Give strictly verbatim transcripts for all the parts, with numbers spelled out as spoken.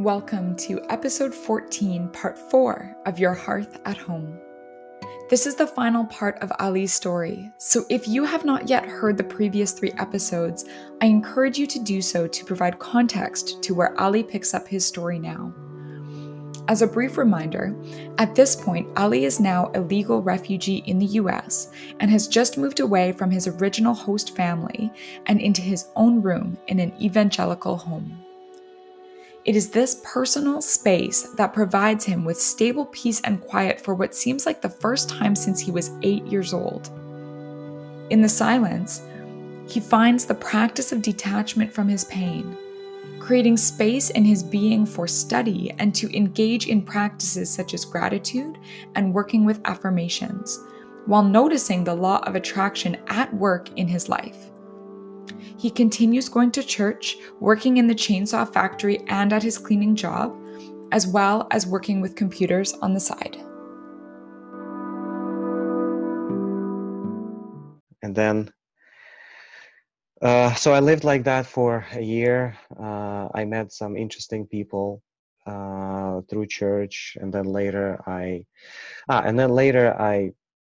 Welcome to episode fourteen, part four of Your Hearth at Home. This is the final part of Ali's story, so if you have not yet heard the previous three episodes, I encourage you to do so to provide context to where Ali picks up his story now. As a brief reminder, at this point, Ali is now a legal refugee in the U S and has just moved away from his original host family and into his own room in an evangelical home. It is this personal space that provides him with stable peace and quiet for what seems like the first time since he was eight years old. In the silence, he finds the practice of detachment from his pain, creating space in his being for study and to engage in practices such as gratitude and working with affirmations, while noticing the law of attraction at work in his life. He continues going to church, working in the chainsaw factory and at his cleaning job, as well as working with computers on the side. And then, uh, so I lived like that for a year. Uh, I met some interesting people uh, through church, and then later I, ah, and then later I,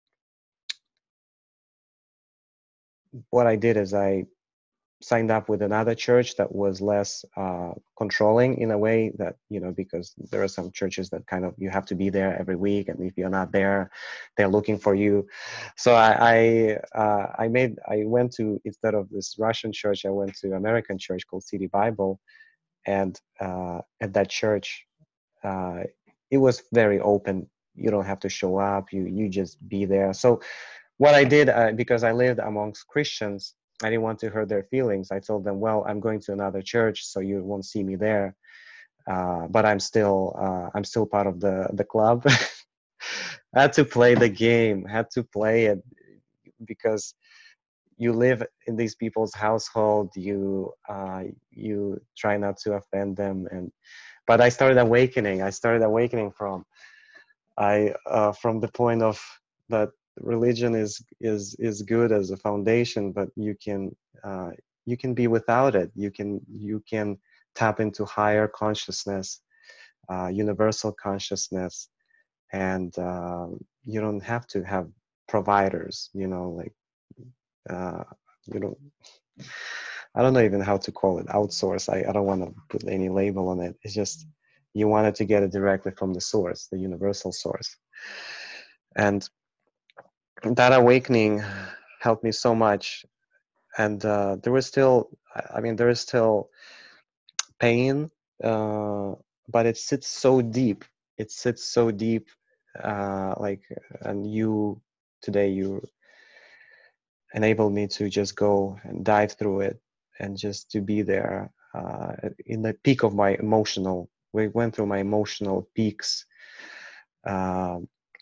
what I did is I signed up with another church that was less uh, controlling in a way that, you know, because there are some churches that kind of, you have to be there every week, and if you're not there, they're looking for you. So I I, uh, I made, I went to, instead of this Russian church, I went to American church called City Bible. And uh, at that church, uh, it was very open. You don't have to show up, you, you just be there. So what I did, uh, because I lived amongst Christians, I didn't want to hurt their feelings. I told them, well, I'm going to another church, so you won't see me there. Uh, but I'm still, uh, I'm still part of the, the club. I had to play the game, had to play it, because you live in these people's household. You, uh, you try not to offend them. And, but I started awakening. I started awakening from, I, uh, from the point of that religion is is is good as a foundation, but you can uh, you can be without it. You can you can tap into higher consciousness, uh, universal consciousness, and uh, you don't have to have providers. You know, like uh, you know, I don't know even how to call it, outsource. I, I don't want to put any label on it. It's just you wanted to get it directly from the source, the universal source, and that awakening helped me so much. And uh, there was still, I mean, there is still pain, uh, but it sits so deep. It sits so deep, uh, like, and you, today, you enabled me to just go and dive through it and just to be there uh, in the peak of my emotional, we went through my emotional peaks. Uh,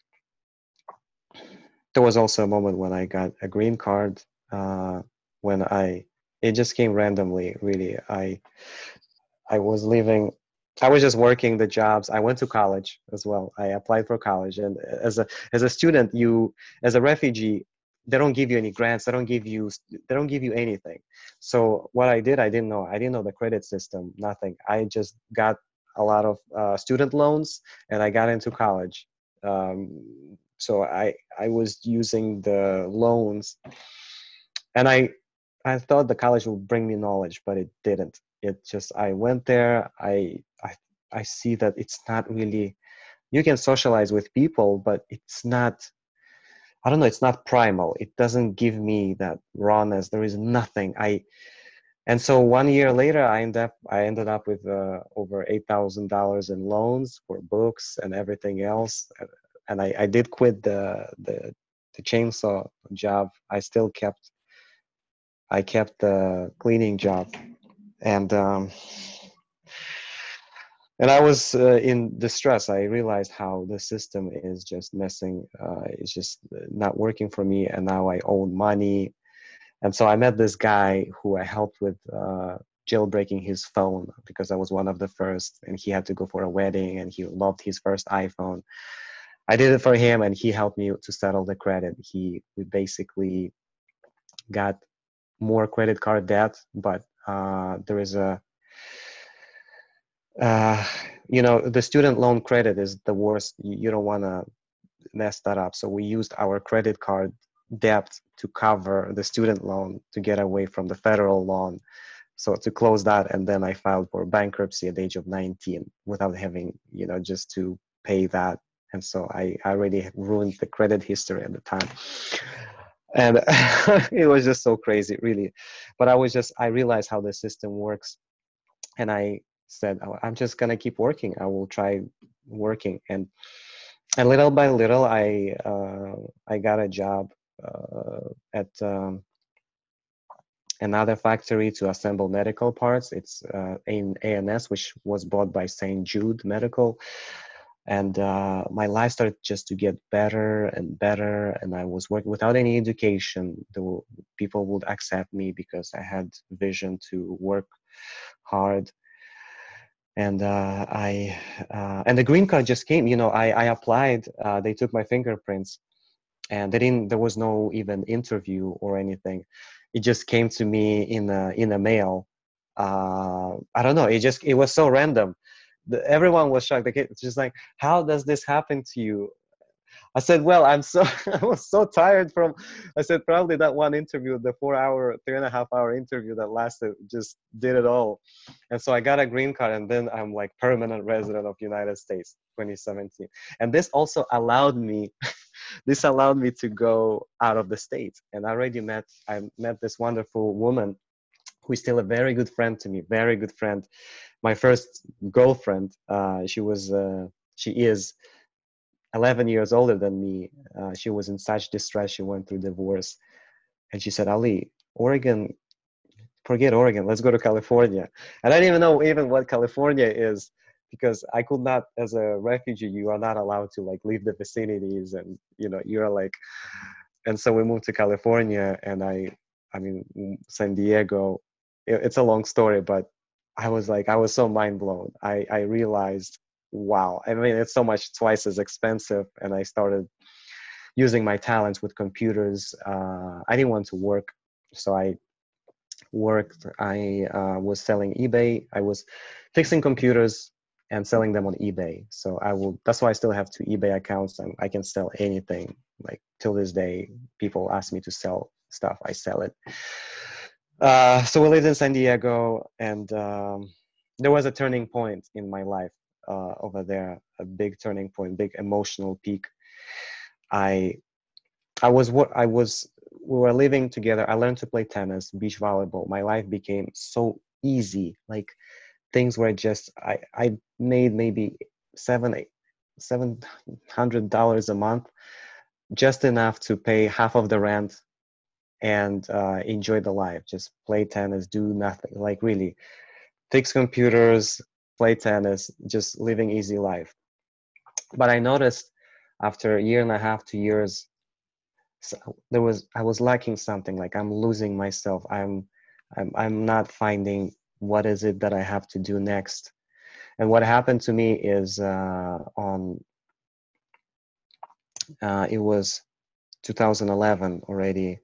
there was also a moment when I got a green card, uh, when I, it just came randomly, really. I, I was leaving, I was just working the jobs. I went to college as well. I applied for college, and as a as a student, you, as a refugee, they don't give you any grants. They don't give you they don't give you anything. So what I did, I didn't know. I didn't know the credit system. Nothing. I just got a lot of uh, student loans, and I got into college. Um, so I I was using the loans, and I I thought the college would bring me knowledge, but it didn't. It just, I went there. I I I see that it's not really, you can socialize with people, but it's not, I don't know, it's not primal. It doesn't give me that rawness. There is nothing. I and so one year later, I ended up I ended up with uh, over eight thousand dollars in loans for books and everything else. And I, I did quit the the the chainsaw job. I still kept I kept the cleaning job, and um, and I was uh, in distress. I realized how the system is just messing. Uh, it's just not working for me, and now I own money. And so I met this guy who I helped with uh, jailbreaking his phone, because I was one of the first, and he had to go for a wedding, and he loved his first iPhone. I did it for him, and he helped me to settle the credit. He we basically got more credit card debt, but uh, there is a uh, you know, the student loan credit is the worst. You, you don't want to mess that up. So we used our credit card debt to cover the student loan to get away from the federal loan. So to close that, and then I filed for bankruptcy at the age of nineteen without having, you know, just to pay that. And so I, I already ruined the credit history at the time. And it was just so crazy, really. But I was just, I realized how the system works. And I said, "Oh, I'm just going to keep working. I will try working." And and little by little, I uh, I got a job uh, at um, another factory to assemble medical parts. It's uh, in A N S, which was bought by Saint Jude Medical. And uh, my life started just to get better and better. And I was working without any education. The people would accept me because I had vision to work hard. And uh, I uh, and the green card just came. You know, I I applied. Uh, they took my fingerprints, and they didn't. There was no even interview or anything. It just came to me in a in a mail. Uh, I don't know. It just it was so random. The, everyone was shocked. Like, it's just like, how does this happen to you? I said, well, I'm so I was so tired from. I said probably that one interview, the four-hour, three and a half hour interview that lasted, just did it all. And so I got a green card, and then I'm like permanent resident of United States, twenty seventeen. And this also allowed me, this allowed me to go out of the state. And I already met, I met this wonderful woman who is still a very good friend to me, very good friend. My first girlfriend. Uh, she was, uh, she is eleven years older than me. Uh, she was in such distress. She went through divorce. And she said, Ali, Oregon, forget Oregon. Let's go to California. And I didn't even know even what California is because I could not, as a refugee, you are not allowed to like leave the vicinities and, you know, you're like, and so we moved to California and I, I mean, San Diego, it, it's a long story, but I was like, I was so mind blown. I, I realized, wow, I mean, it's so much twice as expensive. And I started using my talents with computers. Uh, I didn't want to work. So I worked, I uh, was selling eBay. I was fixing computers and selling them on eBay. So I will, that's why I still have two eBay accounts and I can sell anything. Like till this day, people ask me to sell stuff, I sell it. Uh, so we lived in San Diego and um, there was a turning point in my life uh, over there, a big turning point, big emotional peak. I I was what I was. We were living together. I learned to play tennis, beach volleyball. My life became so easy. Like things were just. I I made maybe seven eight, seven hundred dollars a month, just enough to pay half of the rent and uh, enjoy the life. Just play tennis, do nothing. Like really, fix computers, play tennis, just living easy life. But I noticed after a year and a half, two years, so there was I was lacking something. Like I'm losing myself. I'm I'm I'm not finding what is it that I have to do next. And what happened to me is uh, on uh, it was two thousand eleven already.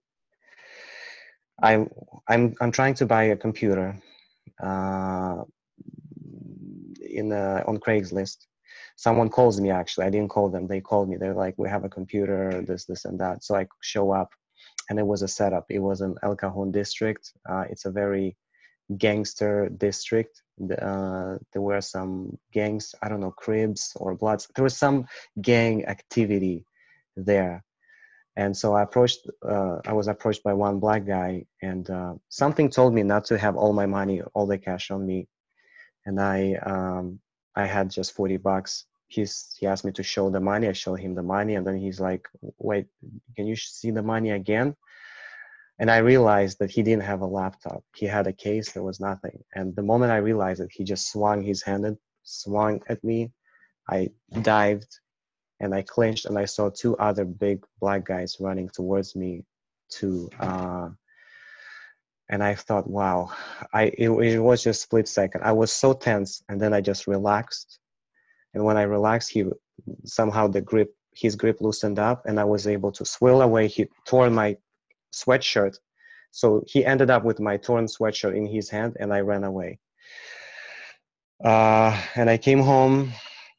I I'm I'm trying to buy a computer uh, in a, on Craigslist. Someone calls me actually. I didn't call them. They called me. They're like, we have a computer, this, this, and that. So I show up and it was a setup. It was an El Cajon district. Uh, it's a very gangster district. Uh, there were some gangs, I don't know, Cribs or Bloods. There was some gang activity there. And so I approached, uh, I was approached by one black guy and uh, something told me not to have all my money, all the cash on me. And I, um, I had just forty bucks. He's, he asked me to show the money. I showed him the money. And then he's like, wait, can you see the money again? And I realized that he didn't have a laptop. He had a case, there was nothing. And the moment I realized it, he just swung his hand and swung at me. I dived and I clinched and I saw two other big black guys running towards me to, uh, and I thought, wow, I, it, it was just split second. I was so tense and then I just relaxed. And when I relaxed, he somehow the grip, his grip loosened up and I was able to swill away. He tore my sweatshirt. So he ended up with my torn sweatshirt in his hand and I ran away. Uh, and I came home.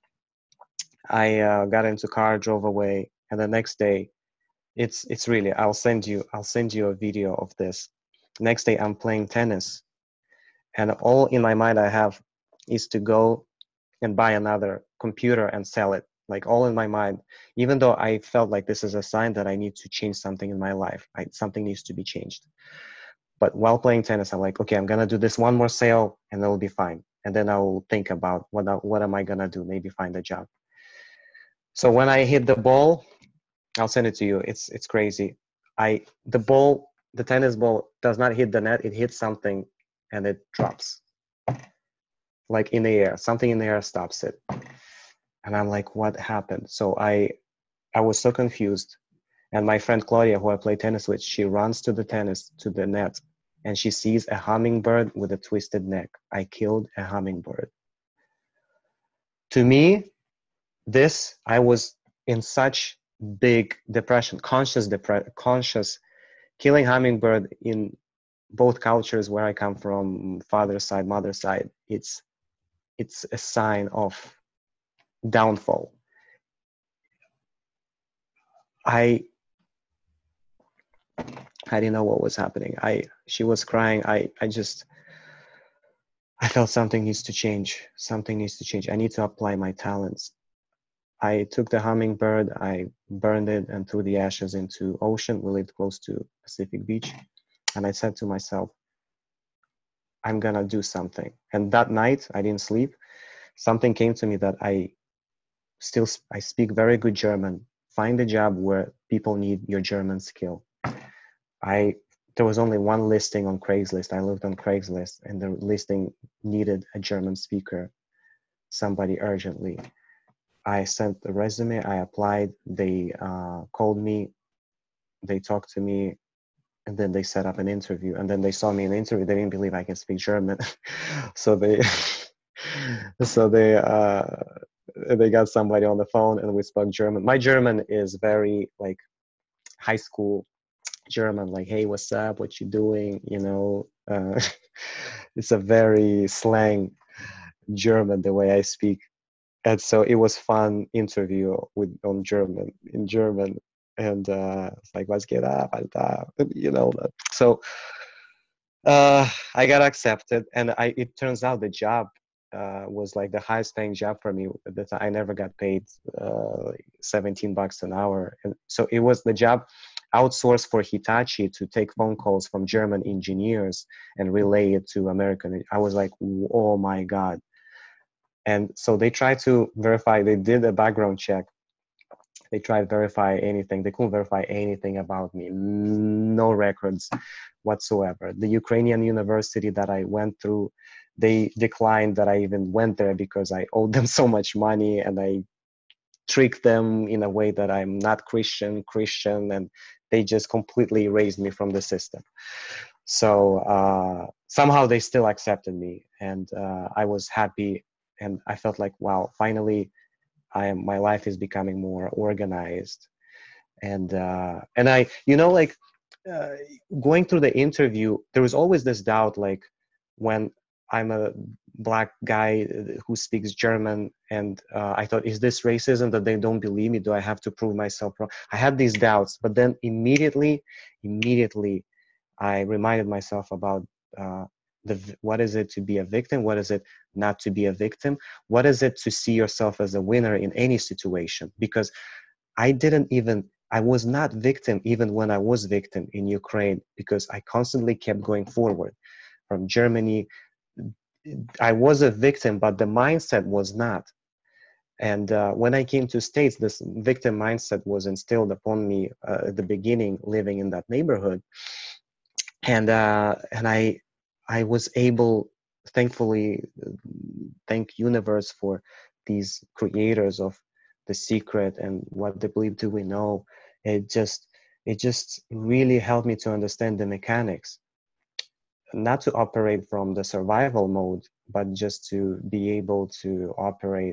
I uh, got into car, drove away, and the next day, it's it's really. I'll send you. I'll send you a video of this. Next day, I'm playing tennis, and all in my mind I have is to go and buy another computer and sell it. Like all in my mind, even though I felt like this is a sign that I need to change something in my life. I, something needs to be changed. But while playing tennis, I'm like, okay, I'm gonna do this one more sale, and it'll be fine. And then I'll think about what what am I gonna do? Maybe find a job. So when I hit the ball, I'll send it to you. It's it's crazy. I the ball, the tennis ball does not hit the net. It hits something, and it drops like in the air. Something in the air stops it, and I'm like, what happened? So I I was so confused. And my friend Claudia, who I play tennis with, she runs to the tennis to the net, and she sees a hummingbird with a twisted neck. I killed a hummingbird. To me, this I was in such big depression, conscious depre- conscious killing hummingbird in both cultures where I come from, father's side, mother's side. It's it's a sign of downfall. I I didn't know what was happening. I she was crying. I I just I felt something needs to change. Something needs to change. I need to apply my talents. I took the hummingbird, I burned it and threw the ashes into ocean. We lived close to Pacific Beach. And I said to myself, I'm gonna do something. And that night I didn't sleep. Something came to me that I still I speak very good German. Find a job where people need your German skill. I there was only one listing on Craigslist. I looked on Craigslist and the listing needed a German speaker, somebody urgently. I sent the resume, I applied, they uh, called me, they talked to me, and then they set up an interview. And then they saw me in the interview, they didn't believe I can speak German. so they so they uh, they got somebody on the phone and we spoke German. My German is very like high school German, like, hey, what's up? What you doing? You know, uh, it's a very slang German, the way I speak. And so it was fun interview with on German, in German. And uh, it's like, was geht ab, Alter? You know, so uh, I got accepted. And I it turns out the job uh, was like the highest paying job for me. That I never got paid uh, like seventeen bucks an hour. And so it was the job outsourced for Hitachi to take phone calls from German engineers and relay it to American. I was like, oh my God. And so they tried to verify, they did a background check. They tried to verify anything. They couldn't verify anything about me. No records whatsoever. The Ukrainian university that I went through, they declined that I even went there because I owed them so much money and I tricked them in a way that I'm not Christian, Christian, and they just completely erased me from the system. So uh, somehow they still accepted me, and uh, I was happy, and I felt like, wow, finally, I am. My life is becoming more organized, and uh, and I, you know, like uh, going through the interview, there was always this doubt, like when I'm a black guy who speaks German, and uh, I thought, is this racism that they don't believe me? Do I have to prove myself wrong? I had these doubts, but then immediately, immediately, I reminded myself about uh, the what is it to be a victim? What is it not to be a victim? What is it to see yourself as a winner in any situation? Because I didn't even, I was not victim even when I was victim in Ukraine, because I constantly kept going forward. From Germany, I was a victim, but the mindset was not. And uh, when I came to States, this victim mindset was instilled upon me uh, at the beginning, living in that neighborhood. And uh, and I I was able, thankfully, thank universe for these creators of The Secret and What They Believe Do We Know. It just it just really helped me to understand the mechanics, not to operate from the survival mode, but just to be able to operate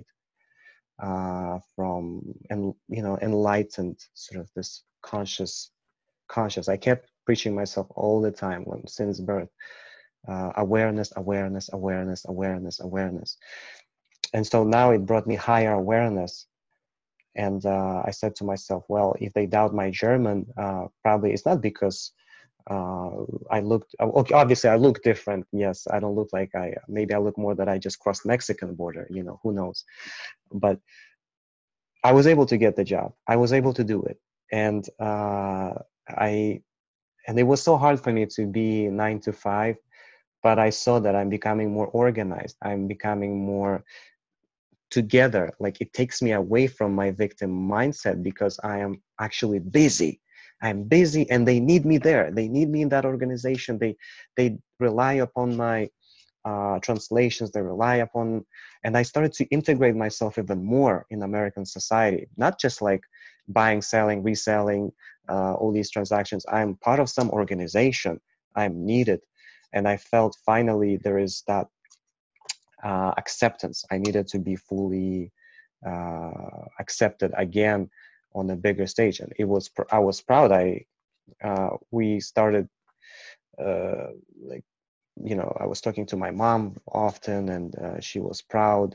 uh, from and you know enlightened, sort of this conscious conscious. I kept preaching myself all the time when since birth. uh, awareness, awareness, awareness, awareness, awareness. And so now it brought me higher awareness. And uh, I said to myself, well, if they doubt my German, uh, probably it's not because uh, I looked, okay, obviously I look different. Yes, I don't look like I, maybe I look more that I just crossed Mexican border, you know, who knows. But I was able to get the job. I was able to do it. And uh, I, and it was so hard for me to be nine to five, but I saw that I'm becoming more organized. I'm becoming more together. Like it takes me away from my victim mindset because I am actually busy. I'm busy and they need me there. They need me in that organization. They, they rely upon my uh, translations, they rely upon, and I started to integrate myself even more in American society, not just like buying, selling, reselling, uh, all these transactions. I'm part of some organization. I'm needed. And I felt finally there is that uh, acceptance. I needed to be fully uh, accepted again on a bigger stage. And it was, pr- I was proud. I, uh, we started uh, like, you know, I was talking to my mom often, and uh, she was proud.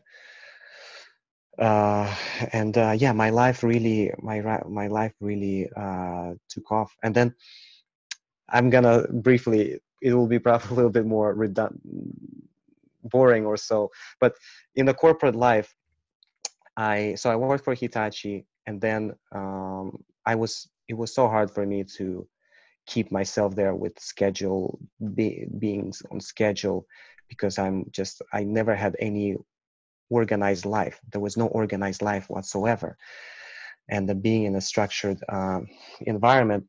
Uh, and uh, yeah, my life really, my my life really uh, took off. And then I'm gonna briefly, it will be probably a little bit more redundant, boring or so. But in the corporate life, I so I worked for Hitachi, and then um, I was. It was so hard for me to keep myself there with schedule be, being on schedule because I'm just I never had any organized life. There was no organized life whatsoever, and the being in a structured um, environment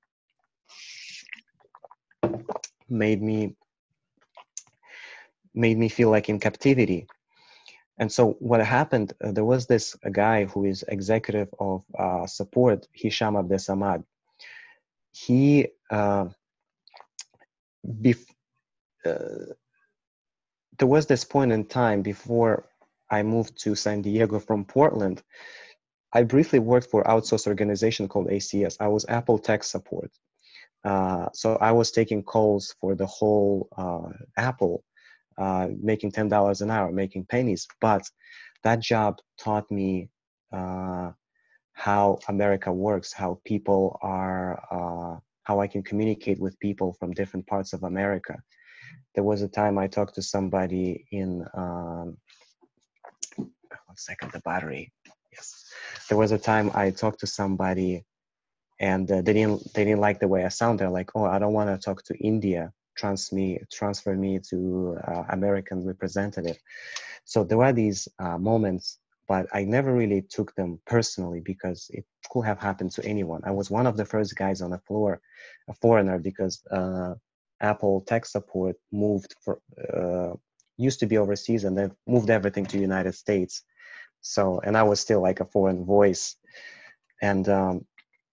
made me made me feel like in captivity. And so what happened? Uh, there was this a guy who is executive of uh, support, Hisham Abdesamad. He uh, bef- uh, there was this point in time before I moved to San Diego from Portland. I briefly worked for outsourced organization called A C S. I was Apple tech support. Uh, so I was taking calls for the whole uh, Apple, uh, making ten dollars an hour, making pennies. But that job taught me uh, how America works, how people are, uh, how I can communicate with people from different parts of America. There was a time I talked to somebody in, um, one second, the battery. Yes. There was a time I talked to somebody and uh, they didn't they didn't like the way I sound. They're like, oh, I don't want to talk to India. Trans me, transfer me to uh, American representative. So there were these uh, moments, but I never really took them personally because it could have happened to anyone. I was one of the first guys on the floor, a foreigner, because uh, Apple tech support moved for uh, used to be overseas and then moved everything to United States. So, and I was still like a foreign voice, and um,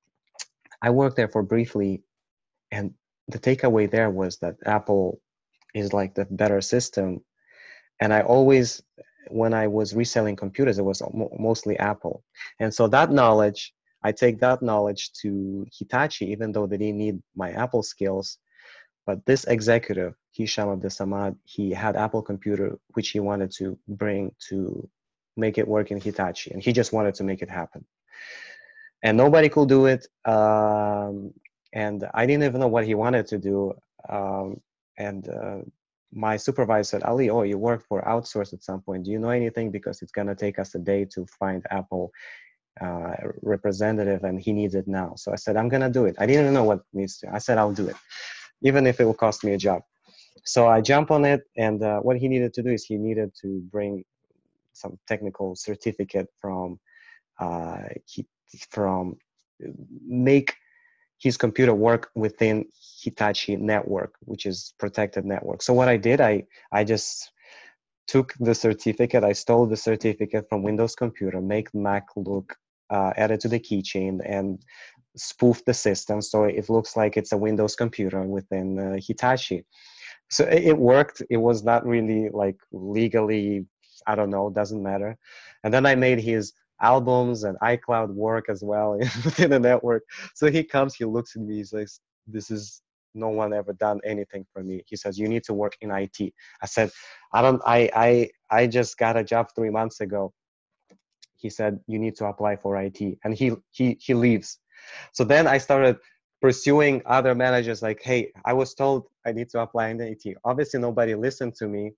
I worked there for briefly, and the takeaway there was that Apple is like the better system. And I always, when I was reselling computers, it was mostly Apple. And so that knowledge, I take that knowledge to Hitachi, even though they didn't need my Apple skills. But this executive, Hisham Abdesamad, he had Apple computer, which he wanted to bring to make it work in Hitachi. And he just wanted to make it happen. And nobody could do it. Um, and I didn't even know what he wanted to do. Um, and uh, my supervisor said, Ali, oh, you work for outsource at some point. Do you know anything? Because it's going to take us a day to find Apple uh, representative, and he needs it now. So I said, I'm going to do it. I didn't even know what needs to. I said, I'll do it, even if it will cost me a job. So I jump on it, and uh, what he needed to do is he needed to bring some technical certificate from uh, he, from make his computer work within Hitachi network, which is protected network. So what I did, I I just took the certificate, I stole the certificate from Windows Computer, make Mac look, uh, added to the keychain, and spoof the system so it looks like it's a Windows computer within uh, Hitachi. So it, it worked. It was not really like legally, I don't know, doesn't matter. And then I made his albums and iCloud work as well within the network. So he comes, he looks at me, he's like, this is no one ever done anything for me. He says, you need to work in I T. I said, I don't, I, I, I just got a job three months ago. He said, you need to apply for I T. And he, he, he leaves. So then I started pursuing other managers like, hey, I was told I need to apply in I T. Obviously, nobody listened to me.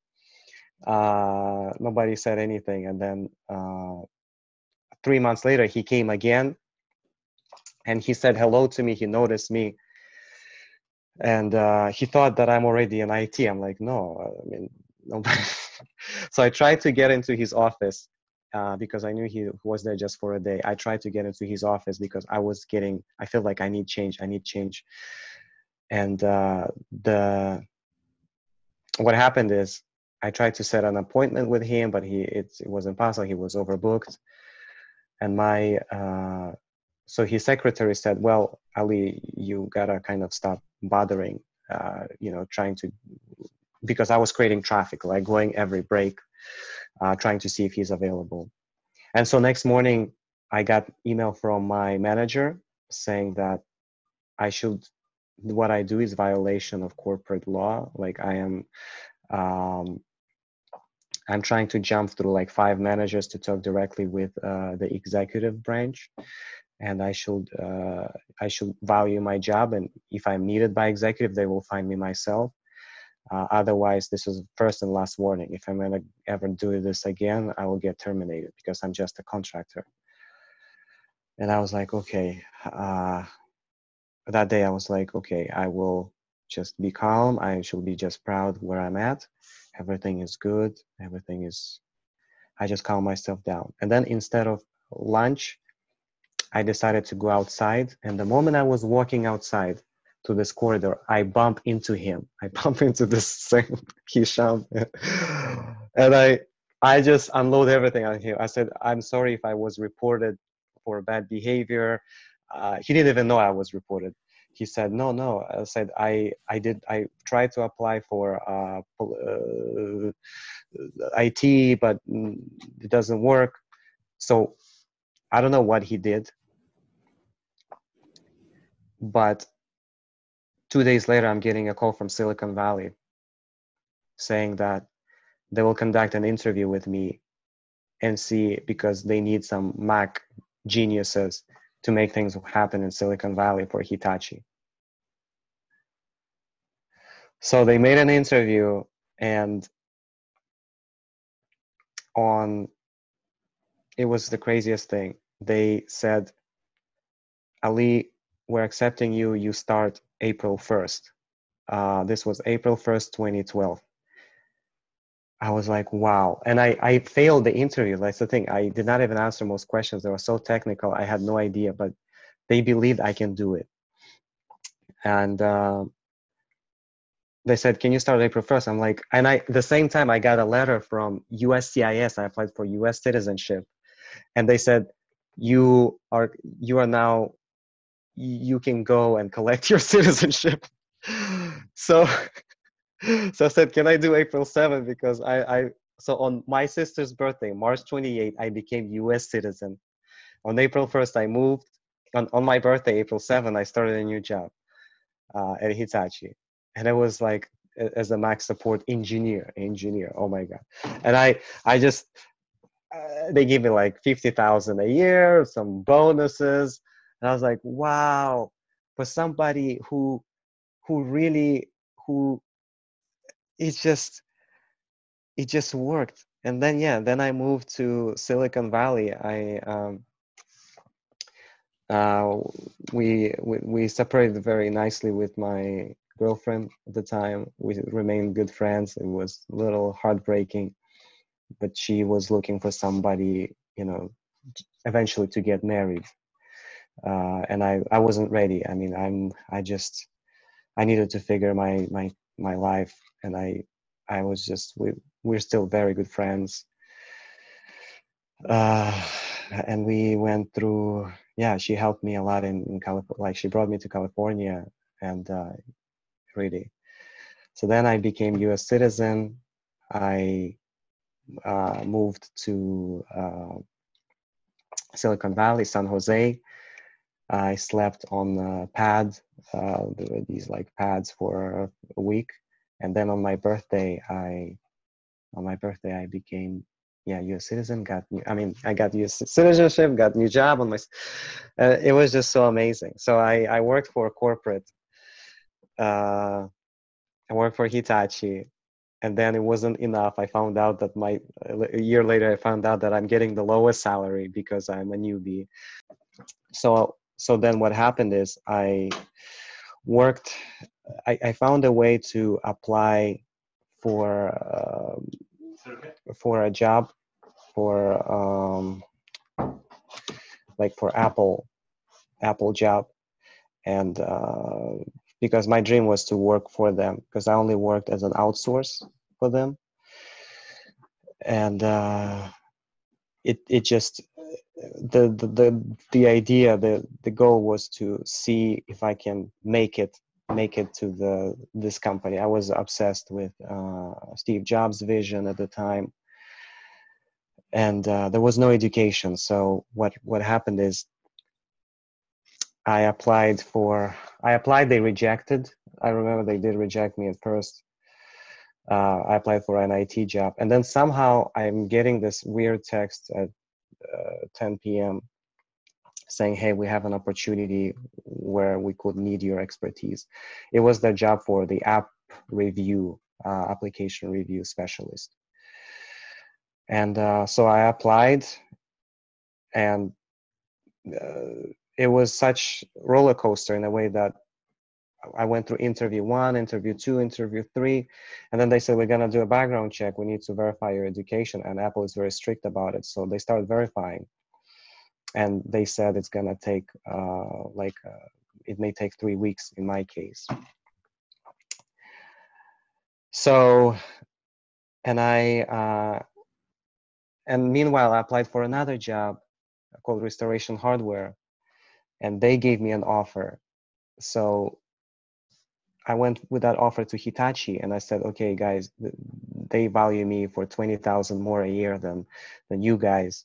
Uh, nobody said anything. And then uh, three months later, he came again and he said hello to me. He noticed me. And uh, he thought that I'm already in I T. I'm like, no, I mean, nobody. So I tried to get into his office uh, because I knew he was there just for a day. I tried to get into his office because I was getting, I feel like I need change. I need change. And uh, the what happened is I tried to set an appointment with him, but he it, it was impossible. He was overbooked. And my uh, so his secretary said, well, Ali, you gotta kind of stop bothering, uh, you know, trying to, because I was creating traffic, like going every break, uh, trying to see if he's available. And so next morning, I got email from my manager saying that I should, what I do is violation of corporate law. Like I am, um, I'm trying to jump through like five managers to talk directly with uh, the executive branch. And I should uh, I should value my job, and if I'm needed by executive, they will find me myself. Uh, otherwise, this is first and last warning. If I'm gonna ever do this again, I will get terminated because I'm just a contractor. And I was like, okay. Uh, that day, I was like, okay, I will just be calm. I should be just proud where I'm at. Everything is good. Everything is. I just calm myself down. And then instead of lunch, I decided to go outside, and the moment I was walking outside to this corridor, I bump into him. I bump into this same Hisham, and I I just unload everything on him. I said, "I'm sorry if I was reported for bad behavior." Uh, he didn't even know I was reported. He said, "No, no." I said, "I I did. I tried to apply for uh, uh, I T, but it doesn't work." So I don't know what he did. But two days later, I'm getting a call from Silicon Valley saying that they will conduct an interview with me and see, because they need some Mac geniuses to make things happen in Silicon Valley for Hitachi. So they made an interview, and on, it was the craziest thing. They said, Ali, we're accepting you. You start April first. Uh, this was April first, twenty twelve. I was like, wow. And I, I failed the interview. That's the thing. I did not even answer most questions. They were so technical. I had no idea, but they believed I can do it. And uh, they said, can you start April first? I'm like, and I, the same time I got a letter from U S C I S. I applied for U S citizenship. And they said, you are, you are now, you can go and collect your citizenship. So, so I said, can I do April seventh? Because I, I, so on my sister's birthday, March twenty-eighth, I became U S citizen. On April first, I moved. On, on my birthday, April seventh, I started a new job uh, at Hitachi. And it was like, as a Mac support engineer, engineer, oh my God. And I, I just, uh, they gave me like fifty thousand a year, some bonuses. And I was like, wow, for somebody who, who really, who, it's just, it just worked. And then, yeah, then I moved to Silicon Valley. I, um, uh, we, we, we separated very nicely with my girlfriend at the time. We remained good friends. It was a little heartbreaking, but she was looking for somebody, you know, eventually to get married. Uh, and I, I wasn't ready. I mean, I'm, I just, I needed to figure my, my, my life. And I, I was just, we, we're still very good friends. Uh, and we went through, yeah, she helped me a lot in, in California. Like she brought me to California, and uh, really. So then I became U S citizen. I uh, moved to uh, Silicon Valley, San Jose. I slept on a pad. Uh, there were these like pads for a week, and then on my birthday, I on my birthday I became yeah U S citizen. Got new, I mean I got U S citizenship, got new job on my. Uh, it was just so amazing. So I I worked for a corporate. Uh, I worked for Hitachi, and then it wasn't enough. I found out that my a year later I found out that I'm getting the lowest salary because I'm a newbie. So so then what happened is I worked. I, I found a way to apply for um, for a job for um, like for Apple Apple job, and uh, because my dream was to work for them because I only worked as an outsource for them, and uh, it it just the, the the the idea the the goal was to see if I can make it make it to the this company. I was obsessed with uh, Steve Jobs' vision at the time, and uh, there was no education. So what what happened is I applied for I applied. They rejected. I remember they did reject me at first. Uh, I applied for an I T job, and then somehow I'm getting this weird text at uh, ten p m saying, hey, we have an opportunity where we could need your expertise. It was the job for the app review, uh, application review specialist. And uh, so I applied, and uh, it was such roller coaster in a way that I went through interview one, interview two, interview three, and then they said, we're gonna do a background check. We need to verify your education, and Apple is very strict about it. So they started verifying, and they said it's gonna take uh, like uh, it may take three weeks in my case. So, and I, uh, and meanwhile, I applied for another job called Restoration Hardware, and they gave me an offer. So I went with that offer to Hitachi, and I said, okay, guys, they value me for twenty thousand more a year than, than you guys.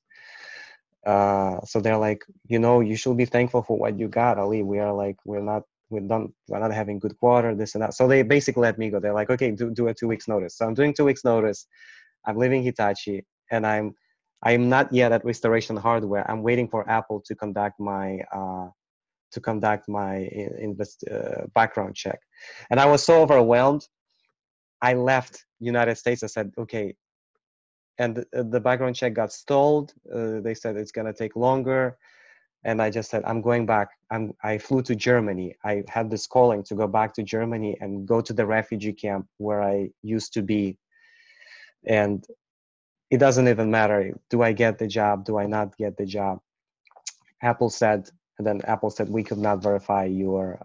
Uh, so they're like, you know, you should be thankful for what you got, Ali. We are like, we're not, we're not, we're not having good quarter, this and that. So they basically let me go. They're like, okay, do, do a two weeks notice. So I'm doing two weeks notice. I'm leaving Hitachi, and I'm, I'm not yet at Restoration Hardware. I'm waiting for Apple to conduct my, uh, to conduct my invest, uh, background check. And I was so overwhelmed. I left United States. I said, okay, and the, the background check got stalled. Uh, they said it's gonna take longer, and I just said I'm going back. I'm. I flew to Germany. I had this calling to go back to Germany and go to the refugee camp where I used to be. And it doesn't even matter. Do I get the job? Do I not get the job? Apple said, and then Apple said we could not verify your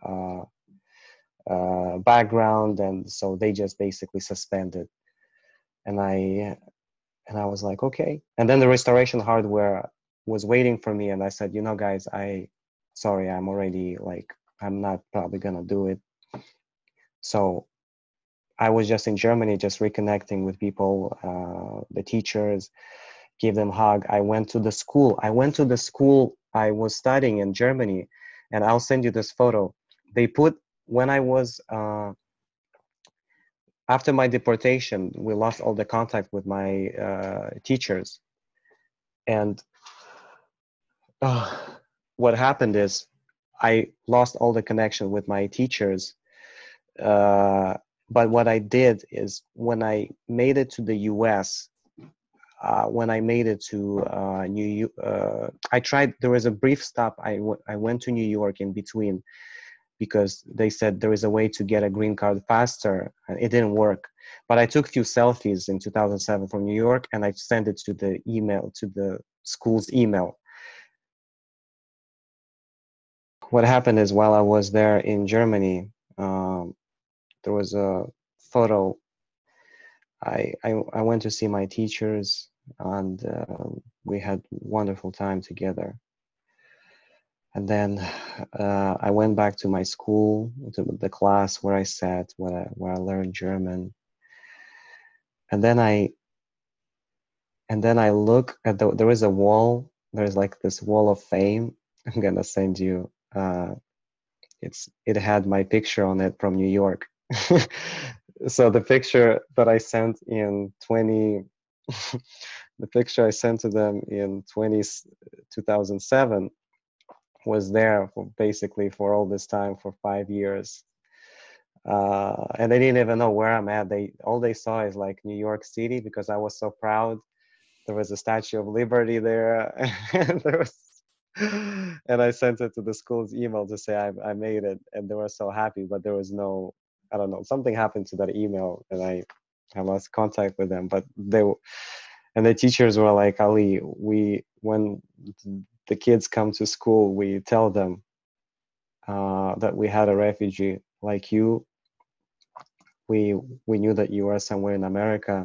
uh, uh, background, and so they just basically suspended. And I and I was like, okay. And then the Restoration Hardware was waiting for me, and I said, you know, guys, I, sorry, I'm already like, I'm not probably gonna do it. So I was just in Germany, just reconnecting with people, uh, the teachers, give them a hug. I went to the school. I went to the school I was studying in Germany, and I'll send you this photo. They put, when I was, uh, after my deportation, we lost all the contact with my uh, teachers. And uh, what happened is I lost all the connection with my teachers. Uh, but what I did is when I made it to the U S, uh, when I made it to uh, New uh, I tried, there was a brief stop. I, w- I went to New York in between because they said there is a way to get a green card faster, and it didn't work. But I took a few selfies in two thousand seven from New York, and I sent it to the email, to the school's email. What happened is while I was there in Germany, um, there was a photo. I, I, I went to see my teachers, and uh, we had wonderful time together. And then uh, I went back to my school, to the class where I sat, where I, where I learned German. And then I and then I look at the, there is a wall. There's like this wall of fame. I'm gonna send you Uh, it's it had my picture on it from New York. So the picture that I sent in twenty, the picture I sent to them in twenty, two thousand seven was there for basically for all this time for five years. Uh, and they didn't even know where I'm at. They all they saw is like New York City because I was so proud. There was a Statue of Liberty there, and there was, and I sent it to the school's email to say I I made it, and they were so happy. But there was no, I don't know, something happened to that email, and I I lost contact with them. But they, and the teachers were like, Ali, we when the kids come to school, we tell them uh, that we had a refugee like you. We we knew that you were somewhere in America,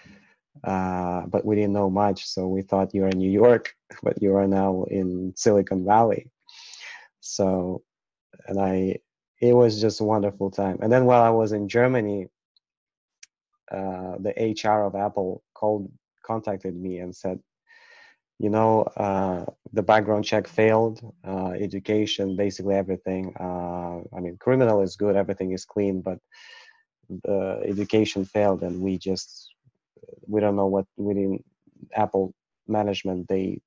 uh, but we didn't know much, so we thought you were in New York, but you are now in Silicon Valley. So, and I, it was just a wonderful time. And then while I was in Germany, uh, the H R of Apple called, contacted me and said, you know, uh, the background check failed, uh, education, basically everything. Uh, I mean, criminal is good, everything is clean, but the education failed, and we just, we don't know what, we didn't, Apple management, they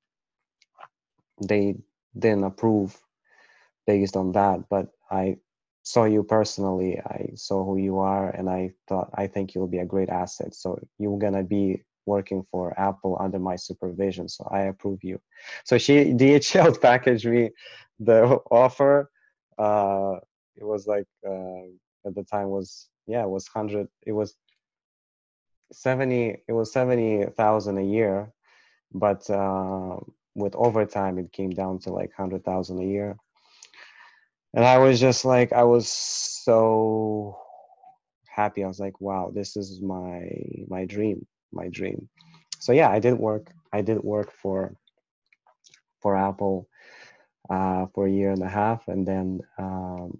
they didn't approve based on that. But I saw you personally, I saw who you are, and I thought, I think you'll be a great asset, so you're gonna be working for Apple under my supervision, so I approve you. So she, D H L packaged me the offer. Uh, it was like, uh, at the time was, yeah, it was one hundred, it was seventy, it was seventy thousand a year, but uh, with overtime, it came down to like one hundred thousand a year. And I was just like, I was so happy. I was like, wow, this is my my dream, my dream. So yeah, I did work. I did work for for Apple uh, for a year and a half, and then um,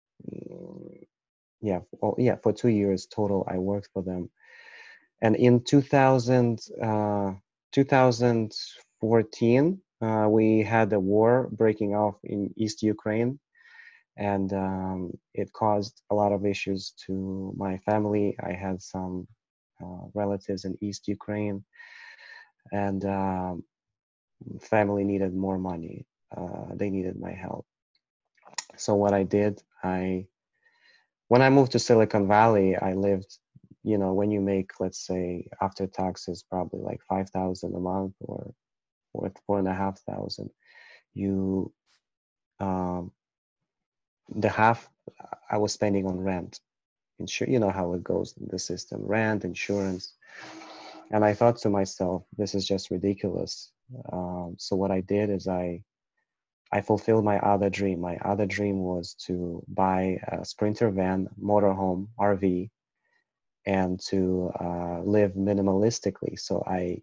yeah, well, yeah, for two years total, I worked for them. And in two thousand, uh, two thousand fourteen, uh, we had a war breaking off in East Ukraine, and um, it caused a lot of issues to my family. I had some uh, relatives in East Ukraine, and um, family needed more money. Uh, they needed my help. So what I did, I when I moved to Silicon Valley, I lived, you know, when you make, let's say, after taxes, probably like five thousand a month or or four and a half thousand, you um, the half I was spending on rent. Insure, you know how it goes in the system, rent, insurance. And I thought to myself, this is just ridiculous. Um, so what I did is I I fulfilled my other dream. My other dream was to buy a Sprinter van, motorhome, R V, and to uh, live minimalistically. So I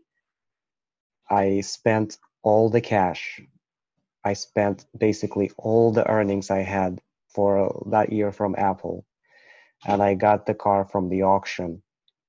I spent all the cash. I spent basically all the earnings I had for that year from Apple, and I got the car from the auction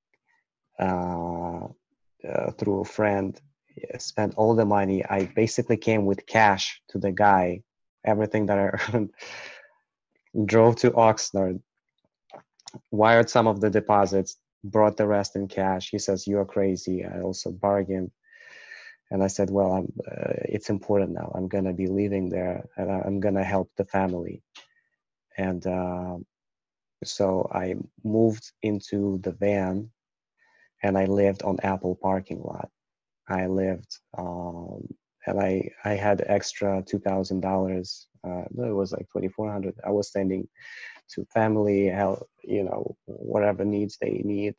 uh, uh, through a friend. Spent all the money. I basically came with cash to the guy, everything that I earned. Drove to Oxnard, wired some of the deposits, brought the rest in cash. He says, "You're crazy." I also bargained, and I said, "Well, I'm, uh, it's important now. I'm gonna be leaving there, and I'm gonna help the family." And uh, so I moved into the van, and I lived on Apple parking lot. I lived, um, and I I had extra two thousand dollars. Uh, no, it was like twenty four hundred. I was sending to family, help, you know, whatever needs they need.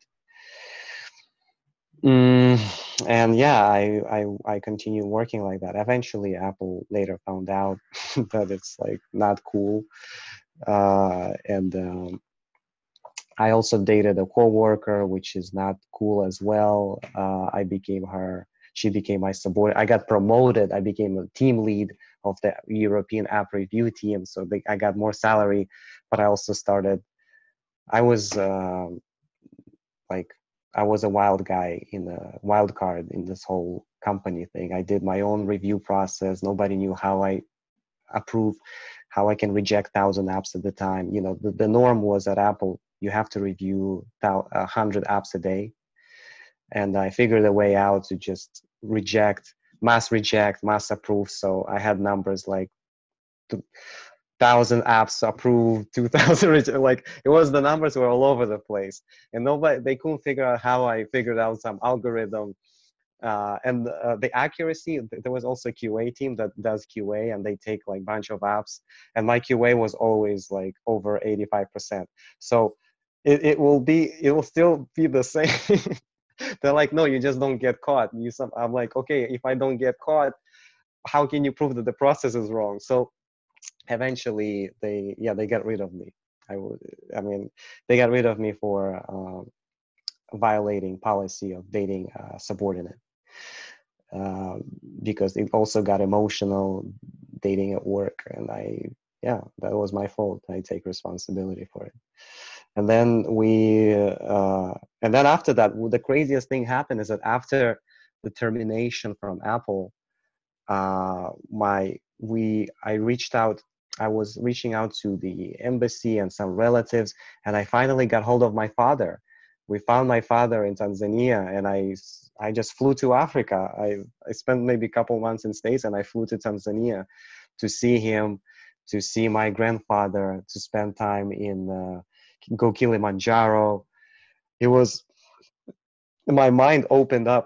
Mm, and yeah, I, I I continue working like that. Eventually, Apple later found out that it's like not cool, uh, and um, I also dated a coworker, which is not cool as well. Uh, I became her. She became my subordinate. I got promoted. I became a team lead of the European app review team. So they, I got more salary, but I also started. I was uh, like, I was a wild guy in a wild card in this whole company thing. I did my own review process. Nobody knew how I approve, how I can reject thousand apps at the time. You know, the, the norm was at Apple, you have to review a hundred apps a day. And I figured a way out to just reject, mass reject, mass approve. So I had numbers like thousand apps approved, two thousand, like it was, the numbers were all over the place, and nobody, they couldn't figure out how I figured out some algorithm. Uh, and uh, the accuracy, there was also a Q A team that does Q A, and they take like bunch of apps, and my Q A was always like over eighty-five percent. So it, it will be, it will still be the same. They're like, no, you just don't get caught. You some, I'm like, okay, if I don't get caught, how can you prove that the process is wrong? So eventually they, yeah, they got rid of me. I would, I mean, they got rid of me for um, violating policy of dating uh, subordinate. Uh, because it also got emotional dating at work, and I, yeah, that was my fault. I take responsibility for it. And then we, uh, and then after that, the craziest thing happened is that after the termination from Apple, uh, my, we, I reached out, I was reaching out to the embassy and some relatives, and I finally got hold of my father. We found my father in Tanzania, and I, I just flew to Africa. I, I spent maybe a couple months in States, and I flew to Tanzania to see him, to see my grandfather, to spend time in, uh, go Kilimanjaro. It was, my mind opened up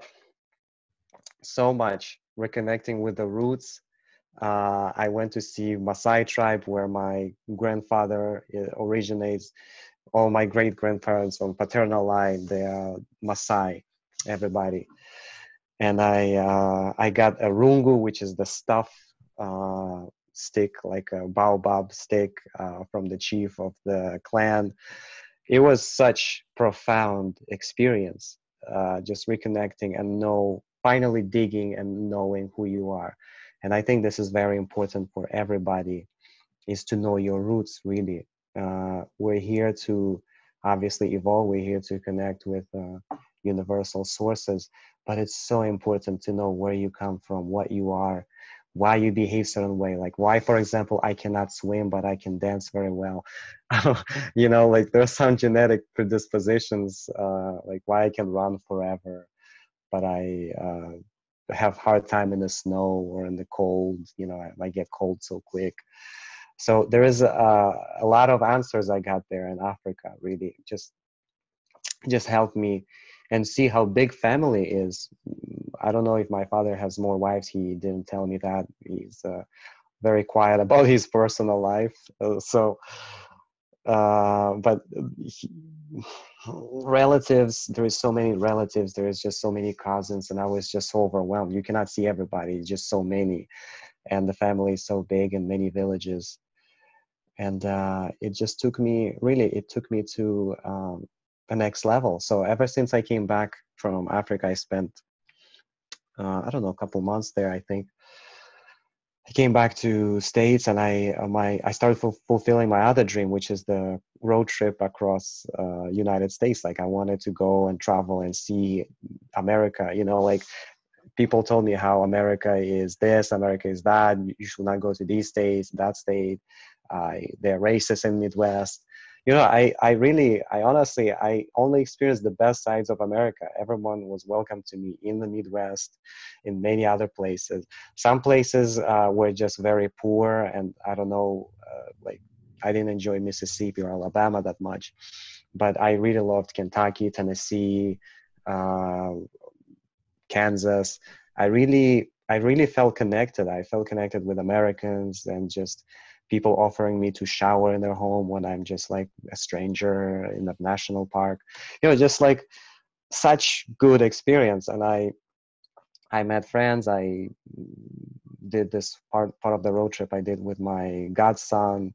so much, reconnecting with the roots. Uh, I went to see Maasai tribe, where my grandfather originates. All my great grandparents on paternal line, they are Maasai, everybody. And I uh, I got a rungu, which is the stuff uh, stick, like a baobab stick uh, from the chief of the clan. It was such profound experience, uh, just reconnecting and know, finally digging and knowing who you are. And I think this is very important for everybody, is to know your roots, really. Uh, we're here to obviously evolve, we're here to connect with uh, universal sources, but it's so important to know where you come from, what you are, why you behave certain way. Like why, for example, I cannot swim, but I can dance very well. You know, like there's some genetic predispositions, uh, like why I can run forever, but I uh, have hard time in the snow or in the cold. You know, I, I get cold so quick. So there is a, a lot of answers I got there in Africa. Really, just just helped me and see how big family is. I don't know if my father has more wives. He didn't tell me that. He's uh, very quiet about his personal life. Uh, so, uh, but he, relatives, there is so many relatives. There is just so many cousins, and I was just so overwhelmed. You cannot see everybody. Just so many, and the family is so big in many villages. And uh, it just took me, really, it took me to um, the next level. So ever since I came back from Africa, I spent, uh, I don't know, a couple months there, I think. I came back to States, and I uh, my I started fu- fulfilling my other dream, which is the road trip across uh, United States. Like I wanted to go and travel and see America. You know, like people told me how America is this, America is that. You should not go to these states, that state. Uh, they're racist in Midwest. You know, I, I really, I honestly, I only experienced the best sides of America. Everyone was welcome to me in the Midwest, in many other places. Some places uh, were just very poor, and I don't know, uh, like I didn't enjoy Mississippi or Alabama that much, but I really loved Kentucky, Tennessee, uh, Kansas. I really, I really felt connected. I felt connected with Americans, and just people offering me to shower in their home when I'm just like a stranger in a national park. You know, just like such good experience. And I, I met friends. I did this part part of the road trip I did with my godson,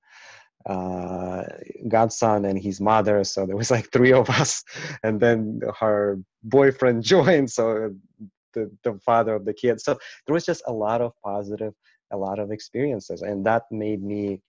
uh godson and his mother. So there was like three of us, and then her boyfriend joined, so the, the father of the kid. So there was just a lot of positive, a lot of experiences, and that made me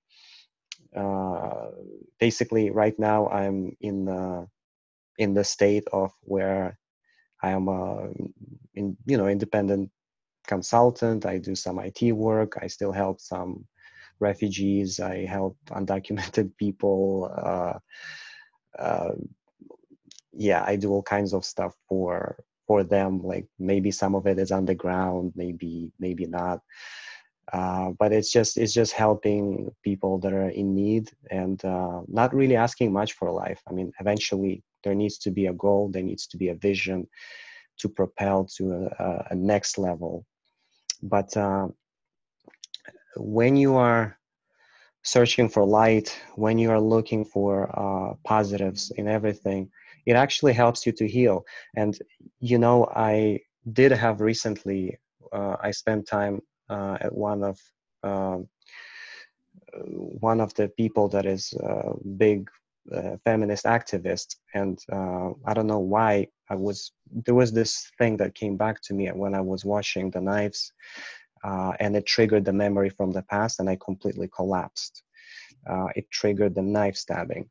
uh basically right now I'm in the in the state of where I am a in, you know, independent consultant. I do some I T work. I still help some refugees. I help undocumented people. Uh, uh, yeah, I do all kinds of stuff for for them. Like maybe some of it is underground, maybe maybe not. Uh, but it's just it's just helping people that are in need, and uh, not really asking much for life. I mean, eventually there needs to be a goal, there needs to be a vision to propel to a, a next level. But uh, when you are searching for light, when you are looking for uh, positives in everything, it actually helps you to heal. And you know, I did have recently. Uh, I spent time uh, at one of um, one of the people that is a big uh, feminist activist, and uh, I don't know why I was there was this thing that came back to me when I was washing the knives, uh, and it triggered the memory from the past, and I completely collapsed. Uh, it triggered the knife stabbing,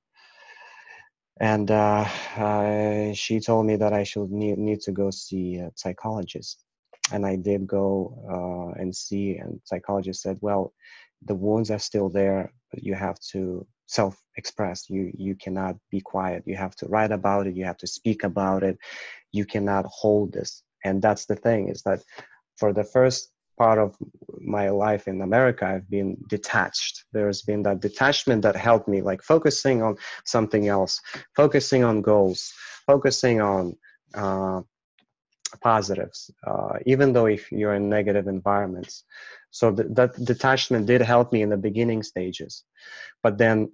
and uh, uh, she told me that I should need, need to go see a psychologist. And I did go uh, and see, and psychologist said, well, the wounds are still there, but you have to self-express. You, you cannot be quiet. You have to write about it. You have to speak about it. You cannot hold this. And that's the thing, is that for the first part of my life in America, I've been detached. There's been that detachment that helped me, like focusing on something else, focusing on goals, focusing on uh, positives, uh, even though if you're in negative environments. So th- that detachment did help me in the beginning stages. But then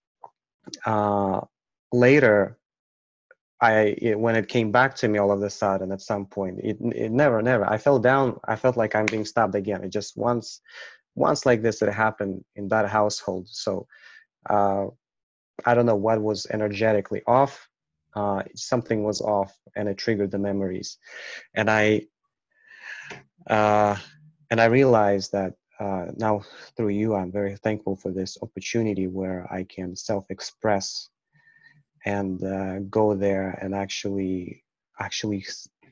uh, later, I it, when it came back to me all of a sudden, at some point, it it never, never. I fell down. I felt like I'm being stabbed again. It just once, once like this, it happened in that household. So uh, I don't know what was energetically off. Uh, something was off, and it triggered the memories. And I uh, and I realized that uh, now through you, I'm very thankful for this opportunity where I can self-express and uh, go there and actually actually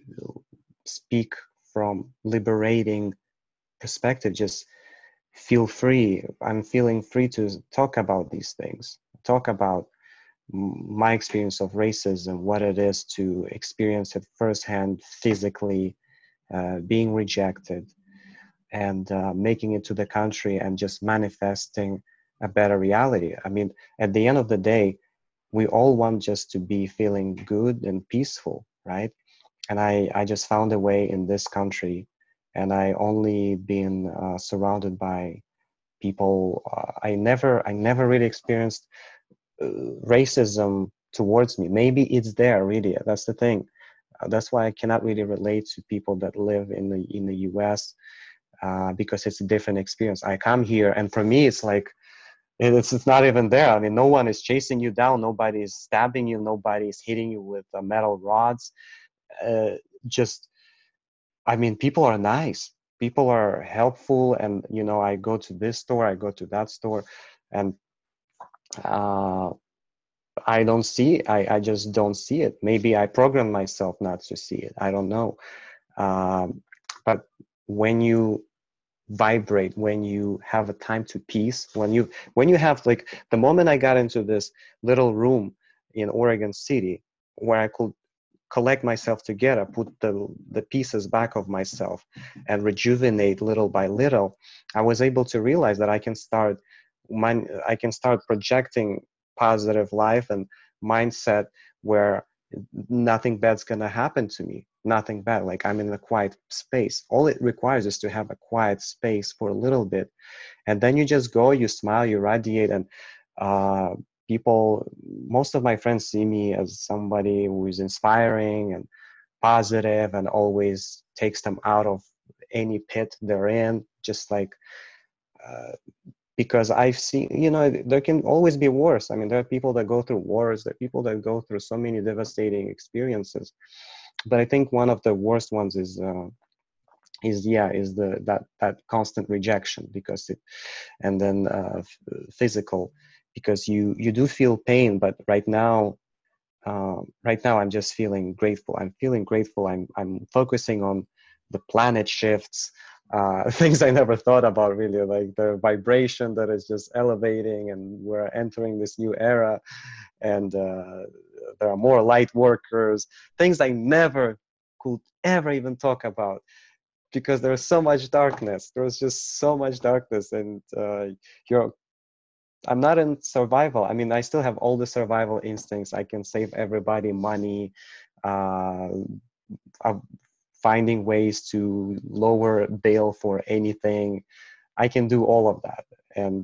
speak from liberating perspective. Just feel free. I'm feeling free to talk about these things, talk about my experience of racism, what it is to experience it firsthand, physically, uh, being rejected, and uh, making it to the country and just manifesting a better reality. I mean, at the end of the day, we all want just to be feeling good and peaceful, right? And I, I just found a way in this country, and I only been uh, surrounded by people. Uh, I never, I never really experienced uh, racism towards me. Maybe it's there, really. That's the thing. Uh, that's why I cannot really relate to people that live in the in the U S uh, because it's a different experience. I come here, and for me, it's like it's, it's not even there. I mean, no one is chasing you down. Nobody is stabbing you. Nobody is hitting you with uh, metal rods. Uh, just, I mean, people are nice. People are helpful. And, you know, I go to this store, I go to that store, and uh, I don't see, I, I just don't see it. Maybe I program myself not to see it. I don't know. Um, but when you vibrate, when you have a time to peace, when you when you have, like, the moment I got into this little room in Oregon City where I could collect myself together, put the the pieces back of myself and rejuvenate little by little, I was able to realize that I can start my, I can start projecting positive life and mindset where nothing bad's gonna happen to me. Nothing bad. Like, I'm in a quiet space. All it requires is to have a quiet space for a little bit, and then you just go, you smile, you radiate, and uh, people. Most of my friends see me as somebody who is inspiring and positive, and always takes them out of any pit they're in. Just like. Uh, because I've seen, you know, there can always be worse. I mean, there are people that go through wars, there are people that go through so many devastating experiences. But I think one of the worst ones is, uh, is yeah, is the that that constant rejection, because it, and then uh, f- physical, because you you do feel pain. But right now, um, right now, I'm just feeling grateful. I'm feeling grateful. I'm I'm focusing on the planet shifts. uh, things I never thought about really, like the vibration that is just elevating, and we're entering this new era, and uh, there are more light workers, things I never could ever even talk about because there's so much darkness. There's just so much darkness, and uh, you're. I'm not in survival. I mean, I still have all the survival instincts. I can save everybody money. Uh, I'm finding ways to lower bail for anything. I can do all of that, and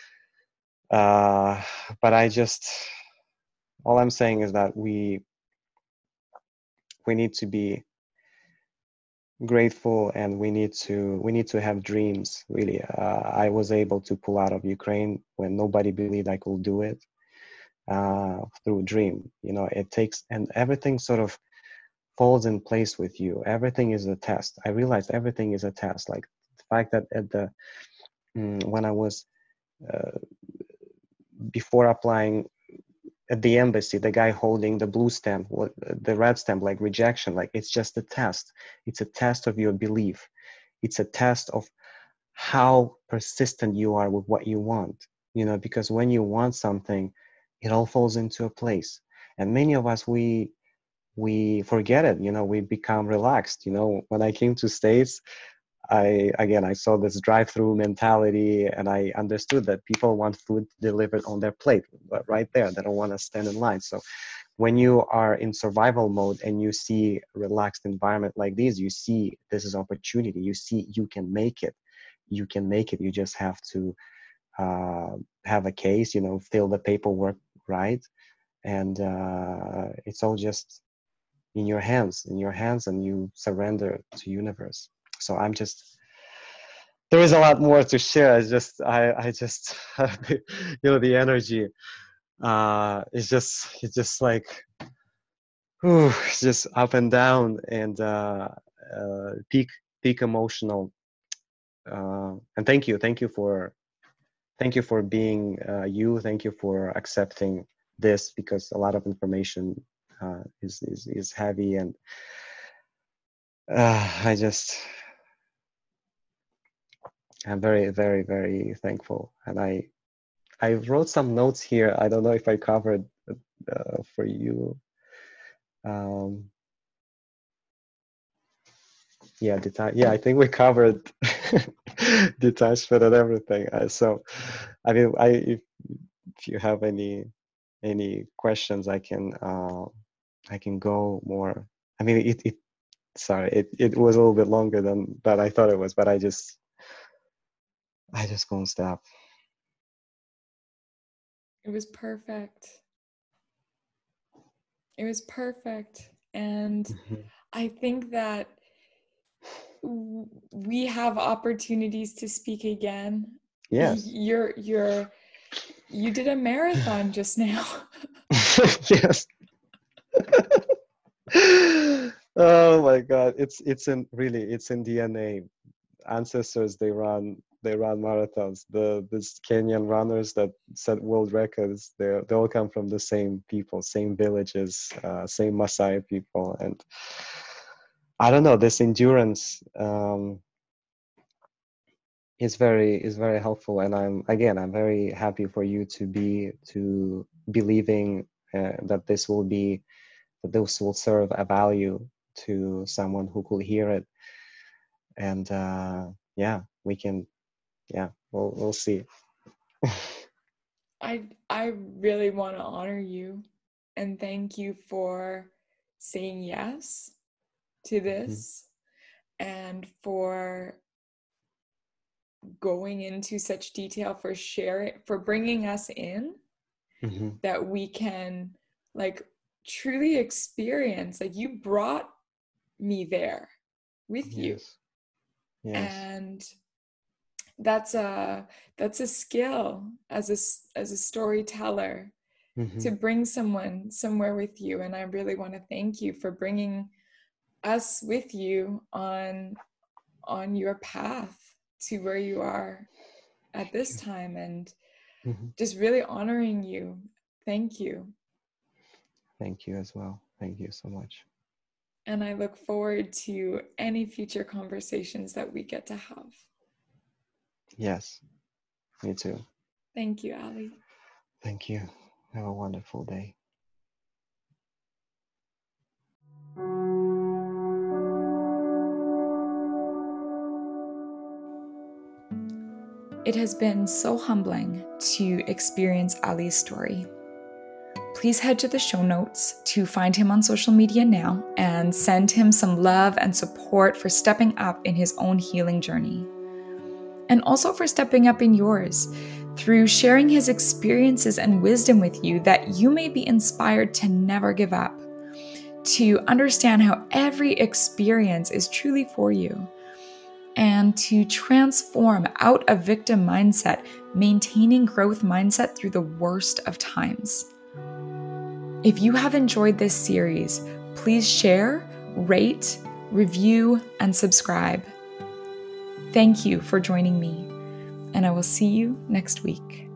uh, but I just all I'm saying is that we we need to be grateful, and we need to we need to have dreams. Really, uh, I was able to pull out of Ukraine when nobody believed I could do it, uh, through dream. You know, it takes, and everything sort of falls in place with you. Everything is a test. I realized everything is a test. Like the fact that at the mm, when I was uh, before applying at the embassy, the guy holding the blue stamp, what the red stamp, like rejection, like it's just a test. It's a test of your belief. It's a test of how persistent you are with what you want. You know, because when you want something, it all falls into a place. And many of us, we we forget it. You know, we become relaxed. You know, when I came to States, I again I saw this drive-through mentality, and I understood that people want food delivered on their plate, but right there. They don't want to stand in line. So when you are in survival mode and you see a relaxed environment like this, you see this is opportunity. You see you can make it. You can make it. You just have to uh, have a case. You know, fill the paperwork right, and uh, it's all just in your hands. In your hands, and you surrender to universe. So I'm just there is a lot more to share. It's just I I just you know the energy uh it's just it's just like whew, it's just up and down, and uh, uh peak peak emotional, uh and thank you thank you for thank you for being uh, you. Thank you for accepting this, because a lot of information uh is is, is heavy, and uh I just I'm very very very thankful. And I I wrote some notes here. I don't know if I covered uh, for you. Um, yeah, deta- yeah, I think we covered detachment and everything. Uh, so, I mean, I if, if you have any any questions, I can uh, I can go more. I mean, it, it sorry, it, it was a little bit longer than that I thought it was, but I just I just won't stop. It was perfect. It was perfect. And Mhm. I think that we have opportunities to speak again. Yes. You're you're you did a marathon just now. Yes. Oh my God, it's it's in really it's in D N A. Ancestors, they run they run marathons. The this Kenyan runners that set world records, they they all come from the same people, same villages, uh, same Maasai people, and I don't know, this endurance um, is very is very helpful. And I'm again I'm very happy for you to be to believing uh, that this will be that this will serve a value to someone who could hear it. And uh, yeah, we can yeah we'll we'll see. I I really want to honor you and thank you for saying yes to Mhm. this and for going into such detail, for sharing, for bringing us in, Mhm. that we can like truly experience. Like you brought me there with you, Yes. Yes. and that's a that's a skill as a as a storyteller, to Mhm. bring someone somewhere with you. And I really want to thank you for bringing us with you on on your path to where you are at Thank this you. time, and Mhm. just really honoring you. Thank you. Thank you as well. Thank you so much. And I look forward to any future conversations that we get to have. Yes, me too. Thank you, Ali. Thank you. Have a wonderful day. It has been so humbling to experience Ali's story. Please head to the show notes to find him on social media now and send him some love and support for stepping up in his own healing journey. And also for stepping up in yours through sharing his experiences and wisdom with you, that you may be inspired to never give up, to understand how every experience is truly for you, and to transform out of victim mindset, maintaining growth mindset through the worst of times. If you have enjoyed this series, please share, rate, review, and subscribe. Thank you for joining me, and I will see you next week.